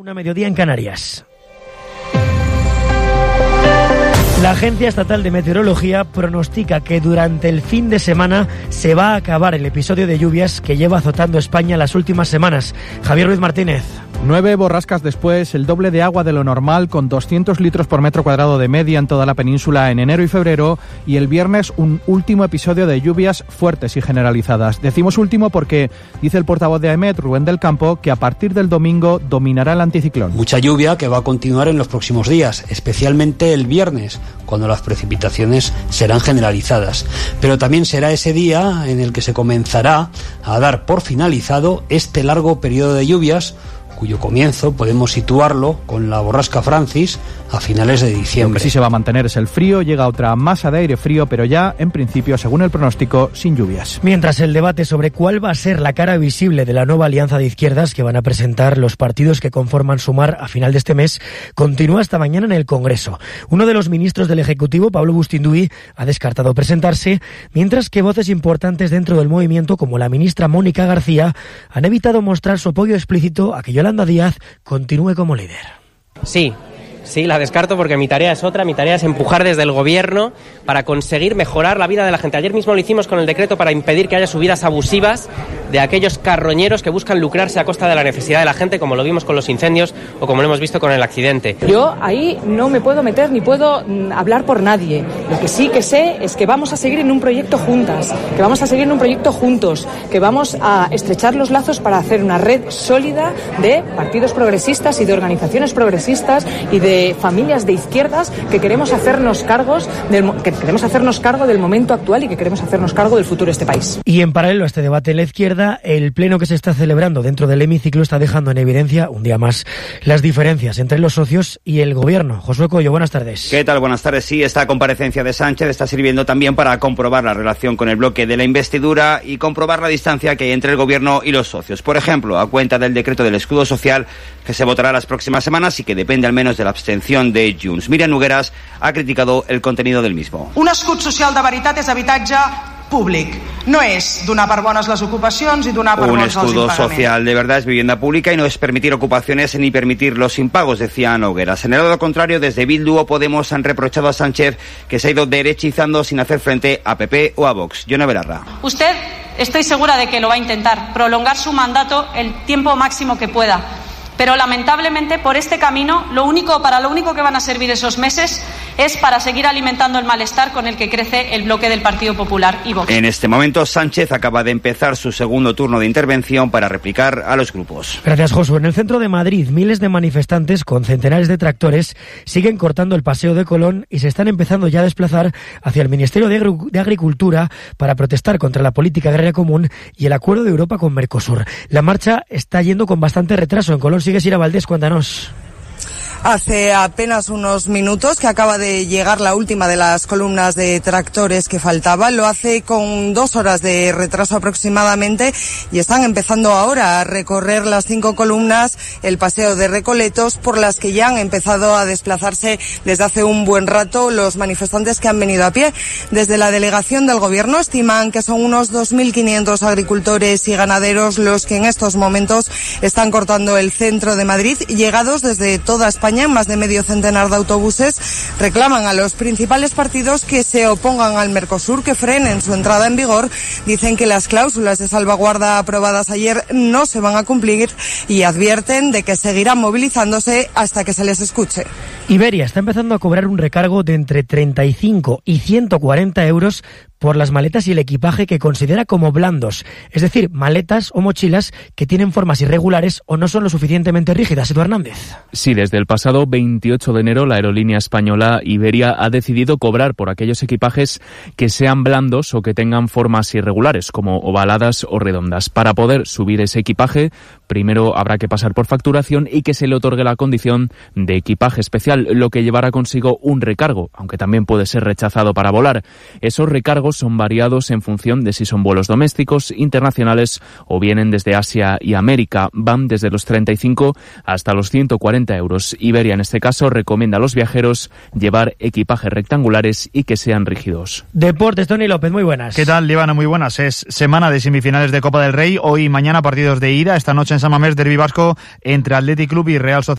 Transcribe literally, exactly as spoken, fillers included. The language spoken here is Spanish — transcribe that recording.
Una mediodía en Canarias. La Agencia Estatal de Meteorología pronostica que durante el fin de semana se va a acabar el episodio de lluvias que lleva azotando España las últimas semanas. Javier Ruiz Martínez. Nueve borrascas después, el doble de agua de lo normal, con doscientos litros por metro cuadrado de media en toda la península en enero y febrero, y el viernes un último episodio de lluvias fuertes y generalizadas. Decimos último porque dice el portavoz de AEMET, Rubén del Campo, que a partir del domingo dominará el anticiclón. Mucha lluvia que va a continuar en los próximos días, especialmente el viernes, cuando las precipitaciones serán generalizadas. Pero también será ese día en el que se comenzará a dar por finalizado este largo periodo de lluvias, cuyo comienzo podemos situarlo con la borrasca Francis a finales de diciembre. Lo que sí se va a mantener es el frío, llega otra masa de aire frío, pero ya, en principio, según el pronóstico, sin lluvias. Mientras el debate sobre cuál va a ser la cara visible de la nueva alianza de izquierdas que van a presentar los partidos que conforman Sumar a final de este mes, continúa esta mañana en el Congreso. Uno de los ministros del Ejecutivo, Pablo Bustinduy, ha descartado presentarse, mientras que voces importantes dentro del movimiento, como la ministra Mónica García, han evitado mostrar su apoyo explícito a que Yolanda Díaz continúe como líder. Sí. Sí, la descarto porque mi tarea es otra, mi tarea es empujar desde el gobierno para conseguir mejorar la vida de la gente. Ayer mismo lo hicimos con el decreto para impedir que haya subidas abusivas de aquellos carroñeros que buscan lucrarse a costa de la necesidad de la gente, como lo vimos con los incendios o como lo hemos visto con el accidente. Yo ahí no me puedo meter ni puedo hablar por nadie. Lo que sí que sé es que vamos a seguir en un proyecto juntas, que vamos a seguir en un proyecto juntos, que vamos a estrechar los lazos para hacer una red sólida de partidos progresistas y de organizaciones progresistas y de familias de izquierdas que queremos hacernos cargos del, que queremos hacernos cargo del momento actual y que queremos hacernos cargo del futuro de este país. Y en paralelo a este debate en la izquierda, el pleno que se está celebrando dentro del hemiciclo está dejando en evidencia un día más las diferencias entre los socios y el gobierno. Josué Coello, buenas tardes. ¿Qué tal? Buenas tardes. Sí, esta comparecencia de Sánchez está sirviendo también para comprobar la relación con el bloque de la investidura y comprobar la distancia que hay entre el gobierno y los socios. Por ejemplo, a cuenta del decreto del escudo social que se votará las próximas semanas y que depende al menos de la abstención de Junts. Miriam Nogueras ha criticado el contenido del mismo. Un escut social de veritat és habitatge públic. No és donar per bones les ocupacions i donar per bons els impagaments. Un escudo social de verdad es vivienda pública y no es permitir ocupaciones ni permitir los impagos, decía Nogueras. En el lado contrario, desde Bildu o Podemos han reprochado a Sánchez que se ha ido derechizando sin hacer frente a P P o a Vox. Yone Belarra. Usted, estoy segura de que lo va a intentar, prolongar su mandato el tiempo máximo que pueda. Pero lamentablemente por este camino lo único para lo único que van a servir esos meses es para seguir alimentando el malestar con el que crece el bloque del Partido Popular y Vox. En este momento Sánchez acaba de empezar su segundo turno de intervención para replicar a los grupos. Gracias, Josué. En el centro de Madrid, miles de manifestantes con centenares de tractores siguen cortando el Paseo de Colón y se están empezando ya a desplazar hacia el Ministerio de, Agri- de Agricultura para protestar contra la política agraria común y el acuerdo de Europa con Mercosur. La marcha está yendo con bastante retraso. En Colón sigue Sira Valdés, cuéntanos. Hace apenas unos minutos que acaba de llegar la última de las columnas de tractores que faltaba. Lo hace con dos horas de retraso aproximadamente y están empezando ahora a recorrer las cinco columnas, el paseo de Recoletos, por las que ya han empezado a desplazarse desde hace un buen rato los manifestantes que han venido a pie. Desde la delegación del gobierno estiman que son unos dos mil quinientos agricultores y ganaderos los que en estos momentos están cortando el centro de Madrid, llegados desde toda España. Más de medio centenar de autobuses reclaman a los principales partidos que se opongan al Mercosur, que frenen su entrada en vigor. Dicen que las cláusulas de salvaguarda aprobadas ayer no se van a cumplir y advierten de que seguirán movilizándose hasta que se les escuche. Iberia está empezando a cobrar un recargo de entre treinta y cinco y ciento cuarenta euros por las maletas y el equipaje que considera como blandos, es decir, maletas o mochilas que tienen formas irregulares o no son lo suficientemente rígidas. Edu Hernández. Sí, desde el pasado veintiocho de enero la aerolínea española Iberia ha decidido cobrar por aquellos equipajes que sean blandos o que tengan formas irregulares, como ovaladas o redondas. Para poder subir ese equipaje, primero habrá que pasar por facturación y que se le otorgue la condición de equipaje especial, lo que llevará consigo un recargo, aunque también puede ser rechazado para volar. Esos recargos son variados en función de si son vuelos domésticos, internacionales o vienen desde Asia y América. Van desde los treinta y cinco hasta los ciento cuarenta euros. Iberia, en este caso, recomienda a los viajeros llevar equipajes rectangulares y que sean rígidos. Deportes, Tony López, muy buenas. ¿Qué tal, Líbana? Muy buenas. Es semana de semifinales de Copa del Rey. Hoy y mañana partidos de ida. Esta noche en San Mamés, derbi vasco entre Athletic Club y Real Sociedad.